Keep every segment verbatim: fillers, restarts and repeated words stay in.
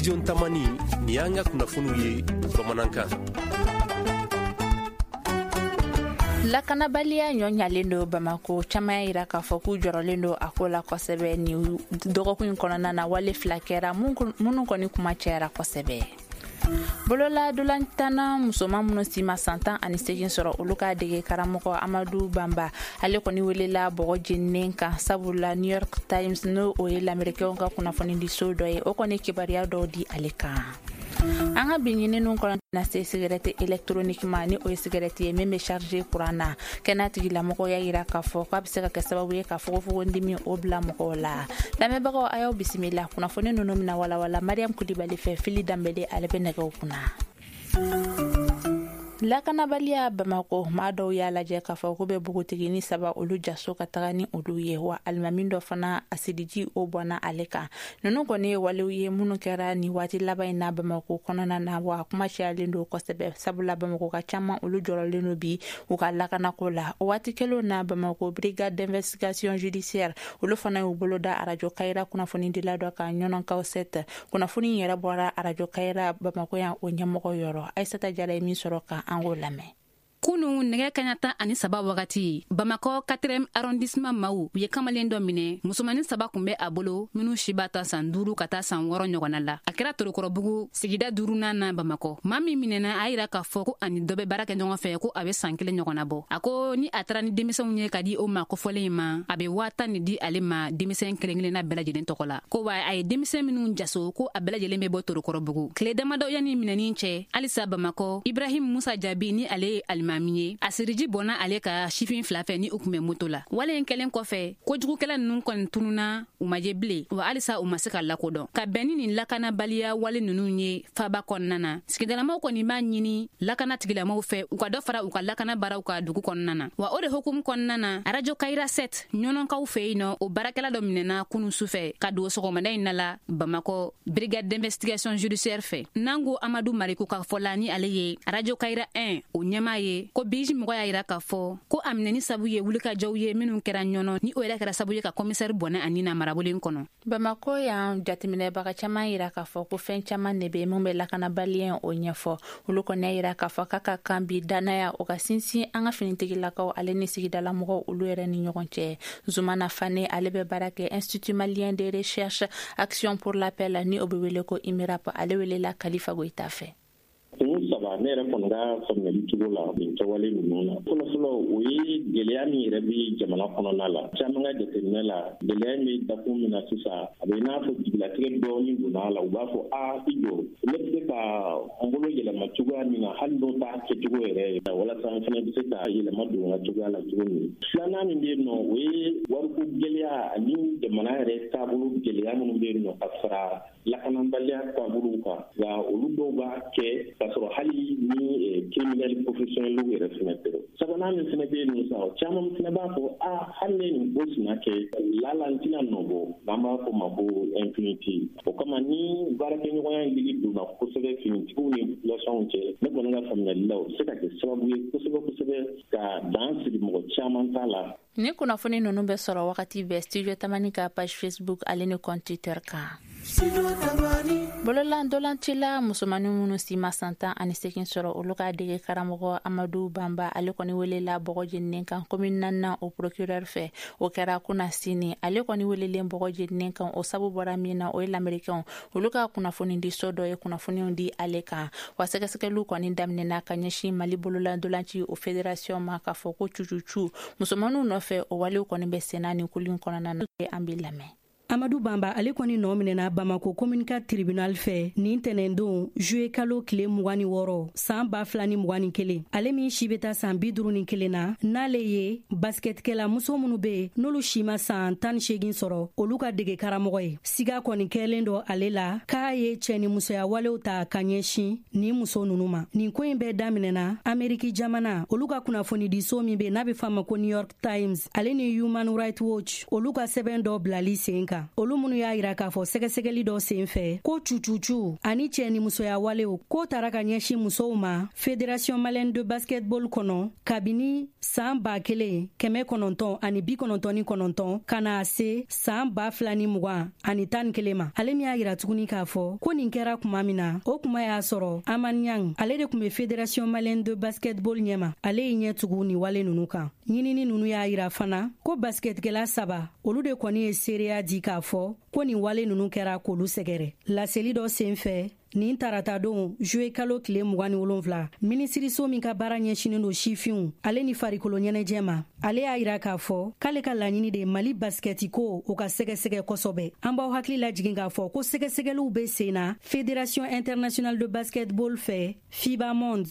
Studio Tamani ni yanga kunnafoniw ye bamanankan. Lakanabaliya ɲɔɲalen do Bamako caman yira k'a fɔ k'u jɔrɔlen do a ko la kosɛbɛ ni dɔgɔkun kɔnɔna na wale fila kɛra minnu kɔni kuma cayara kosɛbɛ. Bolola dolantana musoman minnu si ma san tan ani segin sɔrɔ olu ka dege karamɔgɔ Amadu Bamba ale kɔni welela bɔgɔ jeninen kan sabula New York Times n'o o ye lamɛrikɛnw ka kunnafoni di so dɔ ye o kɔni kibaruya dɔw di ale kan. An ka biɲininiw kɔnɔ na se sigarɛti électronique ma ni o ye sigarɛti ye min bɛ charger courant na kɛnɛ tigilamɔgɔw y'a yira k'a fɔ k'a bɛ se ka kɛ sababu ye ka fogofogondimi o bila mɔgɔw la. Lamɛnbagaw a y'aw bisimila kunnafoni ninnu mina walawala Mariam Kulibali fɛ Fili Danbele ale bɛ nɛgɛw kunna. Lakanabaliya Bamako maa dɔw y'a lajɛ k'a fɔ k'u bɛ bugutigi ni saba olu jaso ka taga ni olu ye wa alimami dɔ fana asidiji o bɔnna ale kan. Ninnu kɔni ye walew ye minnu kɛra ni waati laban in na Bamako kɔnɔna na wa kuma cayalen do kosɛbɛ sabula Bamako ka caman olu jɔrɔlen do bi u ka lakanako la. O waati kɛlenw na Bamako brigade d'investigation judiciaire olu fana y'u bolo da arajo Kayira kunnafoni dila dɔ kan ɲɔnɔnkaw set kunnafoni yɛrɛ bɔra arajo Kayira Bamako yan o ɲɛmɔgɔ yɔrɔ Aissata Jara ye min sɔrɔ kan an k'o lamɛn. Kunu nɛgɛ kaɲa tan ani saba wagati Bamakɔ quatrième arrondissement maaw u ye kamalen dɔ minɛ musomanin saba kun bɛ a bolo minnu si b'a ta san duuru ka taa san wɔɔrɔ ɲɔgɔnna la a kɛra Torokɔrɔbugu sigida duurunan na Bamakɔ maa min minɛna a yira k'a fɔ ko ani dɔ bɛ baara kɛ ɲɔgɔn fɛ ko a bɛ san kelen ɲɔgɔnna bɔ a ko ni a taara ni denmisɛnw ye ka di o ma kofɔlen ma a bɛ waa tan ni di ale ma denmisɛn kelen kelenna bɛɛ lajɛlen tɔgɔ la ko wa a ye denmisɛn minnu jaso ko a bɛɛ lajɛlen bɛ bɔ Torokɔrɔbugu tile damadɔ yanni minɛnin cɛ halisa Bamakɔ Ibrahim Musa Jabi ni ale alimami ye asiriji bɔnna ale ka sifin fila fɛ ni u kun bɛ moto la wale in kɛlen kɔfɛ kojugukɛla ninnu kɔni tununa u ma je bilen wa halisa u ma se ka lakodɔn ka bɛn ni nin lakanabaliya wale ninnu ye faba kɔnɔna na sigidalamaw kɔni b'a ɲini lakana tigilamɔgɔw fɛ u ka dɔ fara u ka lakana baaraw ka dugu kɔnɔna na wa o de hukumu kɔnɔna na arajo Kayira set ɲɔnɔnkaw fɛ yen nɔ o baarakɛla dɔ minɛna kunu sufɛ ka don sɔgɔmada in na la Bamakɔ brigade d'investigation judiciaire fɛ n'an ko Amadu Mariku ka fɔla ni ale ye arajo Kayira un o ɲɛmaa ye ko biji mɔgɔ y'a yira k'a fɔ ko a minɛni sabu ye wulikajɔw ye minnu kɛra ɲɔnɔ ni o yɛrɛ kɛra sabu ye ka komisɛri bɔnɛ ani na marabolen kɔnɔ. Bamako y'an jateminɛbaga caman yira k'a fɔ ko fɛn caman de bɛ mun bɛ lakanabaliya o ɲɛfɔ olu kɔni y'a yira k'a fɔ k'a ka kan bi danaya o ka sinsin an ka finitigilakaw ale ni sigidalamɔgɔw olu yɛrɛ ni ɲɔgɔn cɛ. Zumana Fane ale bɛ baara kɛ Institut Malien de Recherche Action pour la Paix la ni o bɛ wele ko I M I R A P ale welela Kalifa Goyita fɛ. Kun saba ne yɛrɛ kɔni ka faamuyali cogo la nin kɛwale ninnu na fɔlɔfɔlɔ o ye gɛlɛya min yɛrɛ bɛ jamana kɔnɔna la caman ka jateminɛ la gɛlɛya min bɛ dakun min na sisan a bɛ i n'a fɔ jigilatigɛ dɔɔnin donna la u b'a fɔ a i jɔ ne bɛ se ka n bolo yɛlɛma cogoya min na hali n'o t'a kɛcogo yɛrɛ ye walasa n fana bɛ se ka yɛlɛma don n ka cogoya la cogo min filanan min bɛ yen nɔ o ye wariko gɛlɛya ani jamana yɛrɛ taabolo gɛlɛya minnu bɛ yen nɔ ka fara lakanabaliya taabolow kan nka olu dɔw b'a kɛ k'a sɔrɔ hali ni criminel professionnel yɛrɛ fɛnɛ tɛ sabanan min fɛnɛ bɛ yen nɔ sisan caman fɛnɛ b'a fɔ a hali ne nin ko sina kɛ lala n tɛna nɔbɔ n'an b'a fɔ ma ko impunity o kama ni baarakɛɲɔgɔnya in ligi donna kosɛbɛ finitigiw ni populationw cɛ ne kɔni ka faamuyali la o bɛ se ka kɛ sababu ye kosɛbɛ kosɛbɛ ka dan sigi mɔgɔ caman t'a la. Ni kunnafoni ninnu bɛ sɔrɔ wagati bɛɛ Studio Tamani ka page Facebook ale ni compte Twitter kan. Bololan dolancila musomanin minnu si ma san tan ani segin sɔrɔ olu ka dege karamɔgɔ Amadu Bamba ale kɔni welela bɔgɔ jeninen kan commune naaninan o procureur fɛ o kɛra kunna sini ale kɔni welelen bɔgɔ jeninen kan o sabu bɔra min na o ye lamɛrikɛnw olu ka kunnafoni di so dɔ ye kunnafoniw di ale kan wa sɛgɛsɛgɛliw kɔni daminɛna ka ɲɛsin Mali bololan dolanci o fédération ma k'a fɔ ko cucucu musomaninw nɔfɛ o walew kɔni bɛ senna nin kulu in kɔnɔna na an bɛ lamɛn. Amadu Bamba ale kɔni nɔ minɛna Bamako communicat tribunal fɛ nin tɛnɛndon juillet kalo tile mugan ni wɔɔrɔ san ba fila ni mugan ni kelen ale min si bɛ taa san bi duuru ni kelen na n'ale ye basketkɛla muso minnu bɛ yen n'olu si ma san tan ni seegin sɔrɔ olu ka dege karamɔgɔ ye siga kɔni kɛlen dɔ ale la k'a ye cɛ ni musoya walew ta ka ɲɛsin ni muso ninnu ma nin ko in bɛɛ daminɛna Ameriki jamana olu ka kunnafoni di so min bɛ n'a bɛ f'a ma ko New York Times ale ni Human Rights Watch olu ka sɛbɛn dɔ bilali sen kan kan. Olu minnu y'a yira k'a fɔ sɛgɛsɛgɛli dɔ sen fɛ ko cucucu ani cɛ ni musoya walew ko tara ka ɲɛsin musow ma Fédération Malienne de Basketball kɔnɔ kabini san ba kelen kɛmɛ kɔnɔntɔn ani bi kɔnɔntɔn ni kɔnɔntɔn ka na se san ba fila ni mugan ani tan ni kelen ma. Ale min y'a yira tuguni k'a fɔ ko nin kɛra kuma min na o kuma y'a sɔrɔ Aman Niang ale de kun bɛ Fédération Malienne de Basketball ɲɛma. Ale y'i ɲɛ tugu ni wale nunu kan. Ɲinini nunu y'a yira fana ko basketkɛla saba olu de kɔni ye seereya di k'a fɔ ko nin wale nunu kɛra k'olu sɛgɛrɛ. Laseli dɔ sen fɛ nin tarata don juwe kalo tile mugan ni wolonwula minisiriso min ka baara ɲɛsinin do sifinw ale ni farikolo ɲɛnɛjɛ ma. Ale y'a yira k'a fɔ k'ale ka laɲini de Mali basketi ko o ka sɛgɛsɛgɛ kosɛbɛ. An b'aw hakili lajigin k'a fɔ ko sɛgɛsɛgɛliw bɛ sen na Fédération Internationale de Basketball fɛ FIBA Monde.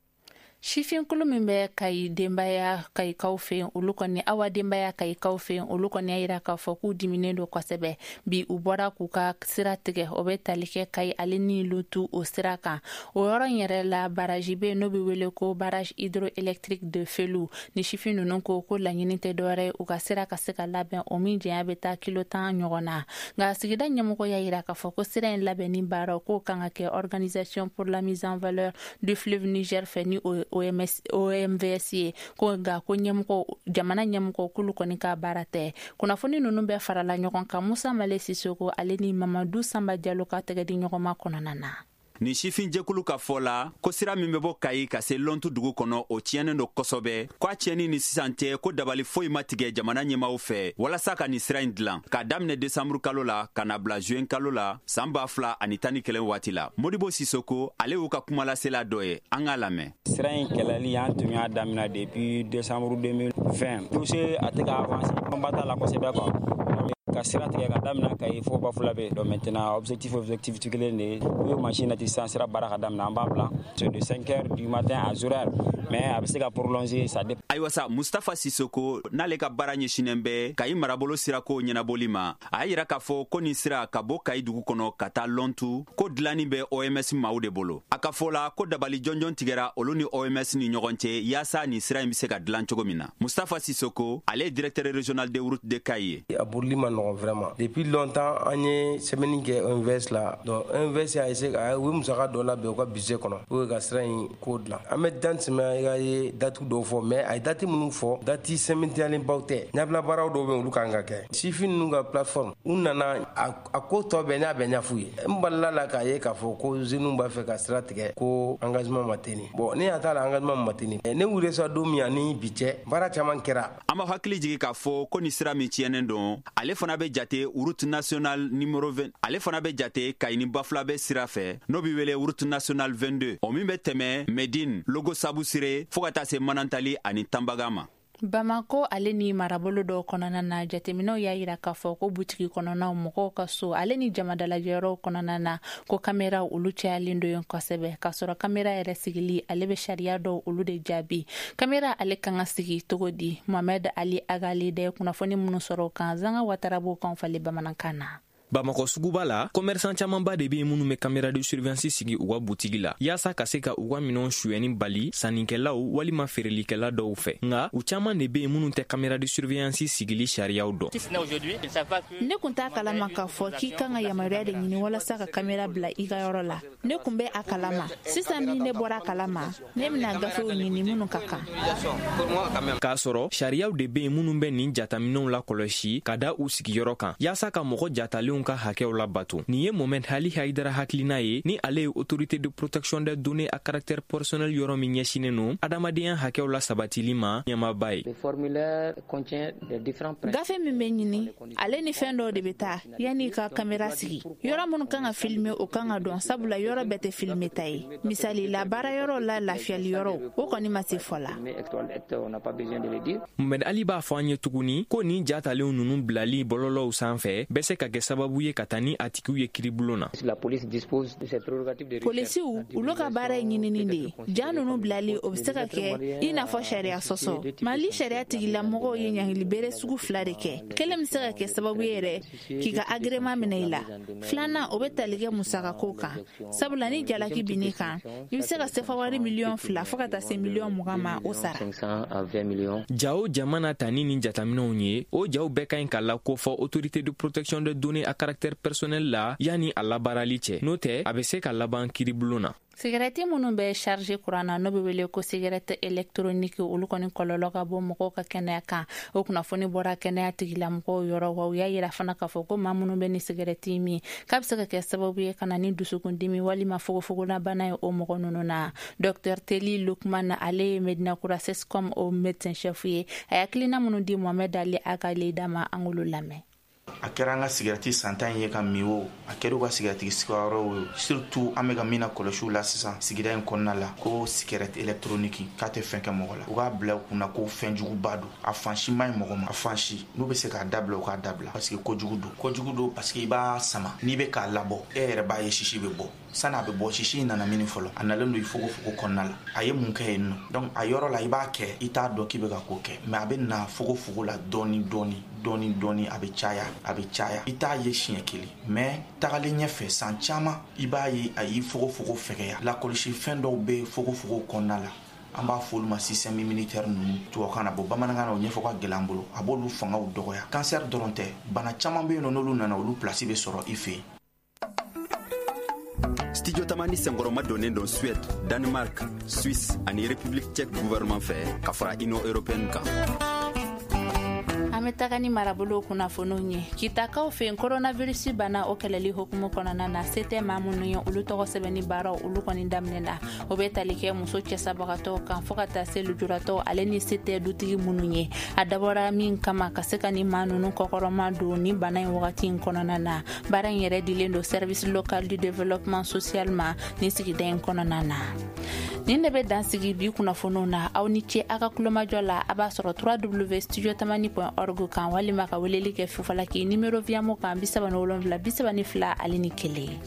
Sifinkulu min bɛ Kayi denbaya Kayikaw fɛ yen olu kɔni Awa denbaya Kayikaw fɛ yen olu kɔni y'a yira k'a fɔ k'u diminen don kosɛbɛ. Bi u bɔra k'u ka sira tigɛ o bɛ tali kɛ Kayi ale ni Lutu o sira kan. O yɔrɔ in yɛrɛ la baraji bɛ yen n'o bɛ wele ko barrage hydroélectrique de Felu ni sifin ninnu ko ko laɲini tɛ dɔwɛrɛ ye u ka sira ka se ka labɛn o min jɛnya bɛ taa kilo tan ɲɔgɔn na. Nka sigida ɲɛmɔgɔ y'a yira k'a fɔ ko sira in labɛnni baara k'o kan ka kɛ Organisation pour la mise en valeur du fleuve Niger fɛ ni o O M V S ye ko nga ko ɲɛmɔgɔ jamana ɲɛmɔgɔ kulu kɔni ka baara tɛ. Kunnafoni ninnu bɛɛ farala ɲɔgɔn kan Musa Male Sisoko ale ni Mamadou Samba Diallo ka tɛgɛ di ɲɔgɔn ma kɔnɔna na. Ni sifin jɛkulu ka fɔ la ko sira min bɛ bɔ Kayi ka se Lontu dugu kɔnɔ o tiɲɛnen don kosɛbɛ ko a tiɲɛni ni sisan tɛ ko dabali foyi ma tigɛ jamana ɲɛmaaw fɛ walasa ka ni sira in dilan k'a daminɛ desanburu kalo la ka na bila juin kalo la san ba fila ani tan ni kelen waati la. Modibo Sisoko ale y'u ka kumalasela dɔ ye an k'a lamɛn. Sira in kɛlɛli an tun y'a daminɛ depuis décembre deux mille vingt dossier a tɛ ka avancer an ba t'a la kosɛbɛ quoi. Ka sira tigɛ ka daminɛ Kayi fo Bafula bɛ donc maintenant objectif objectif tu kelen de o ye machine na sisan sira baara ka daminɛ an b'a bila c'est de cinq heures du matin à zéro heure mais a bɛ se ka prolonger ça dépend. Ayiwa sa Mustafa Sisoko n'ale ka baara ɲɛsinen bɛ Kayi marabolo sirako ɲɛnabɔli ma a y'a yira k'a fɔ ko nin sira ka bɔ Kayi dugu kɔnɔ ka taa Lontu ko dilanni bɛ O M S maaw de bolo. A ka fɔ la ko dabali jɔnjɔn tigɛra olu ni O M S ni ɲɔgɔn cɛ yaasa nin sira in bɛ se ka dilan cogo min na. Mustafa Sisoko ale ye directeur régional des routes de Kayi ye. A bolili ma nɔgɔn vraiment. Depuis longtemps an ye semaine kɛ O M V S la donc O M V S y'a essayer ka u ye musaka dɔ labɛn u ka budget kɔnɔ pour que ka sira in ko dilan. An bɛ date sɛmɛ i ka ye date dɔw fɔ mais a ye date minnu fɔ date sɛmɛntiyalenbaw tɛ. Ɲɛbila baaraw dɔw bɛ yen olu kan ka kɛ. Sifin ninnu ka plateforme u nana a ko tɔ bɛɛ n'a bɛɛ ɲɛf'u ye. N balila la k'a ye k'a fɔ ko jeunes b'a fɛ ka sira tigɛ ko engagement ma teni. Bon ne y'a t'a la engagement ma teni. Ne wuli sa don min ani bi cɛ baara caman kɛra. An b'a hakili jigin k'a fɔ ko ni sira min tiɲɛnen don ale fana bɛ jate route nationale numéro vingt ale fana bɛ jate Kayi ni Bafula bɛ sira fɛ n'o bɛ wele route nationale vingt-deux o min bɛ tɛmɛ Medine Logo Sabu Sire fo ka taa se Manantali ani Tambaga ma. Bamako ale ni marabolo dɔw kɔnɔna na jateminɛw y'a yira k'a fɔ ko butigi kɔnɔnaw mɔgɔw ka so ale ni jamadalajɛyɔrɔw kɔnɔna na ko kamera olu cayalen do yen kosɛbɛ k'a sɔrɔ kamera yɛrɛ sigili ale bɛ sariya dɔw olu de jaabi. Kamera ale kan ka sigi togo di? Mohamed Ali Agali de kunnafoni minnu sɔrɔ kan Zanga Watara b'o kan fali bamanankan na. Bamako suguba la commerçant camanba de bɛ yen minnu bɛ caméra de surveillance sigi u ka butigi la yaasa ka se ka u ka minɛnw suyɛni bali sannikɛlaw walima feerelikɛla dɔw fɛ nka u caman de bɛ yen minnu tɛ caméra de surveillance sigili sariyaw dɔn. Ne kun t'a kalama k'a fɔ k'i kan ka yamaruya de ɲini walasa ka kamera bila i ka yɔrɔ la. Ne kun bɛ a kalama sisan min ne bɔra a kalama ne bɛna gafew ɲini minnu ka kan. K'a sɔrɔ sariyaw de bɛ yen minnu bɛ nin jataminɛw la kɔlɔsi ka da u sigiyɔrɔ kan yaasa ka mɔgɔ jatalenw ka hakɛw la bato. Nin ye Mohamed Ali Haidara hakilina ye ni ale ye autorité de protection des données à caractère personnel yɔrɔ min ɲɛsinen no adamadenya hakɛw la sabatili ma ɲɛmaba ye. Gafe min bɛ ɲini ale ni fɛn dɔw de bɛ taa yanni ka kamera sigi. Yɔrɔ minnu kan ka filmer o kan ka dɔn sabula yɔrɔ bɛɛ tɛ filmer ta ye. Misali la baara yɔrɔ la lafiyali yɔrɔ o kɔni ma se fɔ la. Mohamed Ali b'a fɔ an ye tuguni ko nin jatalenw ninnu bilali bɔlɔlɔw sanfɛ bɛ se ka kɛ sababu sababu ye ka taa ni a tigiw ye kiribulon na. Polisiw olu ka baara ye ɲinini de ye. Ja ninnu bilali o bɛ se ka kɛ i n'a fɔ sariya sɔsɔ. Mali sariya tigilamɔgɔw ye ɲangili bere sugu fila de kɛ. Kelen bɛ se ka kɛ sababu ye yɛrɛ k'i ka agrément minɛ i la. Filanan o bɛ tali kɛ musakako kan. Sabula ni jalaki bin'i kan i bɛ se ka sefa wari miliyɔn fila fo ka taa se miliyɔn mugan ma o sara. Jaw jamana tani ni jataminɛw ye o jaw bɛɛ ka ɲi ka la ko fɔ autorité de protection de données à caractère personnel la yani a labaarali cɛ. N'o tɛ a bɛ se ka laban kiribulon na. Sigarɛti minnu bɛ charge courant na n'o bɛ wele ko cigarette électronique olu kɔni kɔlɔlɔ ka bɔ mɔgɔw ka kɛnɛya kan. O kunnafoni bɔra kɛnɛya tigilamɔgɔw yɔrɔ wa u y'a yira fana k'a fɔ ko maa minnu bɛ ni cigarette min k'a bɛ se ka kɛ sababu ye ka na ni dusukundimi walima fogofogolabana ye o mɔgɔ ninnu na. Docteur Teli Lukman ale ye Medina Kura Sescom o médecin chef ye a ye hakilina minnu di Mohamed Ali Agale dama an k'olu lamɛn. A kɛra an ka sigarɛti santan ye ka min o a kɛra u ka sigarɛti sigiyɔrɔ o surtout an bɛ ka min na kɔlɔsiw la sisan sigida in kɔnɔna la ko cigarette électronique k'a tɛ fɛn kɛ mɔgɔ la u k'a bila u kunna ko fɛn juguba don a fansi man ɲi mɔgɔ ma a fansi n'u bɛ se k'a dabila u k'a dabila parce que kojugu don kojugu don parce que i b'a sama n'i bɛ k'a labɔ e yɛrɛ b'a ye sisi bɛ bɔ sani a bɛ bɔ sisi in nana mini fɔlɔ a nalen don i fogofogo kɔnɔna la a ye mun kɛ yen nɔ donc a yɔrɔ la i b'a kɛ i t'a dɔn k'i bɛ ka ko kɛ mais a bɛ na fogofogo la dɔɔni dɔɔni dɔɔni dɔɔni a bɛ caya a bɛ caya i t'a ye siɲɛ kelen mais tagalen ɲɛfɛ san caman i b'a ye a y'i fogofogo fɛgɛya lakɔlɔsi fɛn dɔw bɛ fogofogo kɔnɔna la an b'a fɔ olu ma système immunitaire ninnu tubabukan na bɔ bamanankan na o ɲɛfɔ ka gɛlɛn an bolo a b'olu fangaw dɔgɔya cancer dɔrɔn tɛ bana caman bɛ yen nɔ n'olu nana olu place bɛ sɔrɔ i fɛ yen. Studio Tamani Sengoroma donnen don Suède, Danemark, Suisse ani République tchèque gouvernement fɛ ka fara Union européenne kan. Ametagani marabolo kunnafoniw ye kitakaw fɛ coronavirus bana o kɛlɛli hukumu kɔnɔna na se tɛ maa minnu ye olu tɔgɔ sɛbɛnni baaraw olu kɔni daminɛna o bɛ tali kɛ muso cɛsabagatɔw kan fo ka taa se lujuratɔw ale ni se tɛ dutigi minnu ye a dabɔra min kama ka se ka ni maa ninnu kɔkɔrɔma don ni bana in wagati in kɔnɔna na baara in yɛrɛ dilen don service local du développement social ma ni sigida in kɔnɔna na nin de bɛ dansigi bi kunnafoniw na aw ni ce a ka kulomajɔ la a b'a sɔrɔ w w w point studio tamani point org kan walima ka weleli kɛ fufalaki nimero viamo kan bi saba ni wolonwula bi saba ni fila ale ni kelen.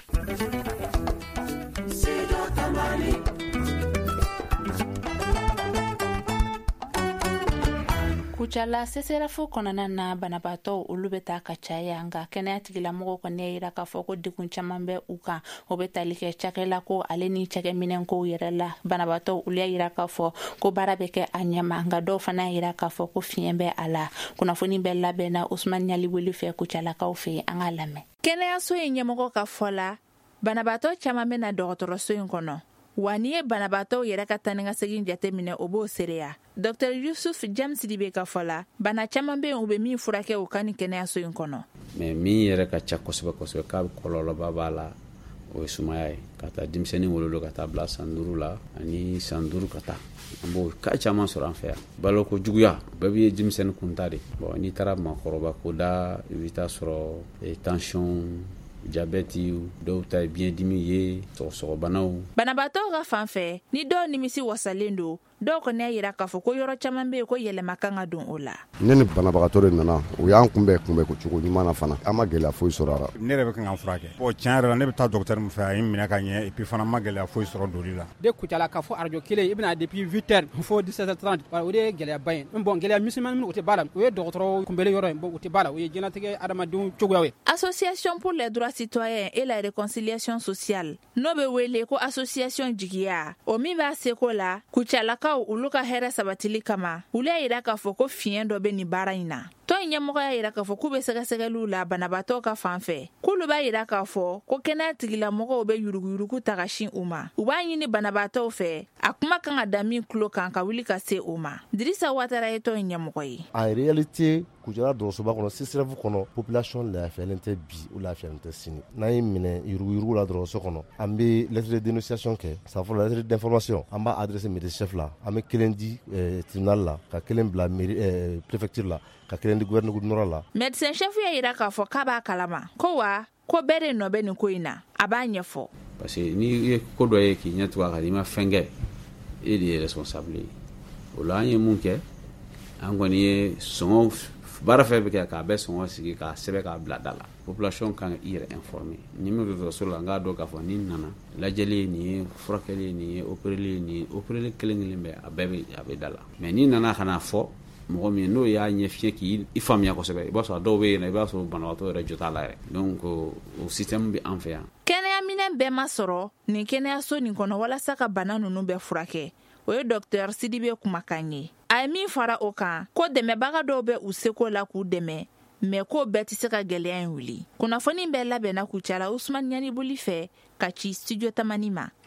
Kuchala seserafu kɔnɔna na banabaatɔ olu bɛ taa ka caya nka kɛnɛya tigilamɔgɔw kɔni y'a yira k'a fɔ ko degun caman bɛ u kan o bɛ tali kɛ cakɛla ko ale ni cakɛminɛnkow yɛrɛ la banabaatɔ olu y'a yira k'a fɔ ko baara bɛ kɛ a ɲɛma nka dɔw fana y'a yira k'a fɔ ko fiɲɛ bɛ a la kunnafoni bɛ labɛnna Usman Ɲali wele fɛ Kuchalakaw fɛ an k'a lamɛn. Kɛnɛyaso in ɲɛmɔgɔ ka fɔ la banabaatɔ caman bɛ na dɔgɔtɔrɔso in kɔnɔ wa n'i ye banabaatɔw yɛrɛ ka taa ni ka segin jate minɛ o b'o sereya. Docteur Yusuf James Sidibe ka fɔ la bana caman bɛ yen u bɛ min furakɛ u ka ni kɛnɛyaso in kɔnɔ. Mais min yɛrɛ ka ca kosɛbɛ kosɛbɛ k'a kɔlɔlɔba b'a la o ye sumaya ye ka taa denmisɛnnin wolo ka taa bila san duuru la ani san duuru ka taa an b'o ka caman sɔrɔ an fɛ yan baloko juguya bɛɛ b'i ye denmisɛnnin kunta de bon n'i taara maakɔrɔba ko da i bɛ taa sɔrɔ tension diabète dɔw ta ye biyɛndimi ye sɔgɔsɔgɔbanaw. Banabaatɔw ka fan fɛ ni dɔw nimisi wasalen don dɔw kɔni y'a yira k'a fɔ ko yɔrɔ caman bɛ yen ko yɛlɛma kan ka don o la. Ne ni banabagatɔ de nana o y'an kunbɛn kunbɛn ko cogo ɲuman na fana an ma gɛlɛya foyi sɔrɔ a la. Ne yɛrɛ bɛ kan ka furakɛ bon tiɲɛ yɛrɛ la ne bɛ taa dɔgɔtɔrɔ min fɛ a ye minɛ ka ɲɛ et puis fana ma gɛlɛya foyi sɔrɔ doli la. De Kucala ka fɔ arajo kelen i bɛna depuis huit heures fo dix-sept heures trente o de ye gɛlɛyaba ye bon gɛlɛya misɛnmanin min o tɛ b'a la o ye dɔgɔtɔrɔ kunbɛli yɔrɔ ye bon o tɛ b'a la o ye diɲɛlatigɛ adamadenw cogoyaw ye. Association pour les droits citoyens et la réconciliation sociale n'o bɛ wele ko association jigiya o min b'a seko la Kucalakaw olu ka hɛrɛ sabatili kama olu y'a yira k'a fɔ ko fiɲɛ dɔ bɛ nin baara in na. Tɔn ɲɛmɔgɔ y'a yira k'a fɔ k'u bɛ sɛgɛsɛgɛliw la banabaatɔw ka fan fɛ k'olu b'a yira k'a fɔ ko kɛnɛya tigilamɔgɔw bɛ yuruguyurugu ta ka sin u ma u b'a ɲini banabaatɔw fɛ a kuma kan ka da min tulo kan ka wuli ka se u ma. Dirisa Watara ye tɔn ɲɛmɔgɔ ye. En réalité Kucala dɔrɔnsoba kɔnɔ C S R F kɔnɔ population lafiyalen tɛ bi u lafiyalen tɛ sini n'an ye minɛ yuruguyurugu la dɔrɔnso kɔnɔ an bɛ lettre de dénonciation kɛ safo lettre d'information an b'a adressé médecin chef la an bɛ kelen di tribunal la ka kelen bila mairie préfecture la ka kelen di gouverneur général la. Médecin chef y'a yira k'a fɔ k'a b'a kalama ko wa ko bɛɛ de nɔ bɛ nin ko in na a b'a ɲɛfɔ. Parce que n'i ye ko dɔ ye k'i ɲɛ tugu a kan i ma fɛn kɛ e de ye responsable ye o la an ye mun kɛ an kɔni ye sɔngɔw baara fɛn bɛ kɛ k'a bɛɛ sɔngɔ sigi k'a sɛbɛn k'a bila da la population kan i yɛrɛ informer ni min bɛ dɔgɔtɔrɔso la n k'a dɔn k'a fɔ ni nana lajɛli ye nin ye furakɛli ye nin ye opereli ye nin ye opereli kelen kelen bɛ a bɛɛ bɛ a bɛ da la mais ni nana ka na fɔ mɔgɔ min n'o y'a ɲɛfiɲɛ k'i faamuya kosɛbɛ i b'a sɔrɔ dɔw bɛ yen i b'a sɔrɔ banabaatɔ yɛrɛ jɔ t'a la yɛrɛ donc o système bɛ an fɛ yan. kɛnɛyaminɛn bɛɛ ma sɔrɔ nin kɛnɛyaso nin kɔnɔ walasa ka bana ninnu bɛɛ furakɛ o ye docteur Sidibe kumakan ye. A ye min fara o kan ko dɛmɛbaga dɔw bɛ u seko la k'u dɛmɛ mais ko bɛɛ tɛ se ka gɛlɛya in wuli. Kunnafoni bɛɛ labɛnna Kucala Usmane Ɲaniboli fɛ ka ci studio Tamani ma.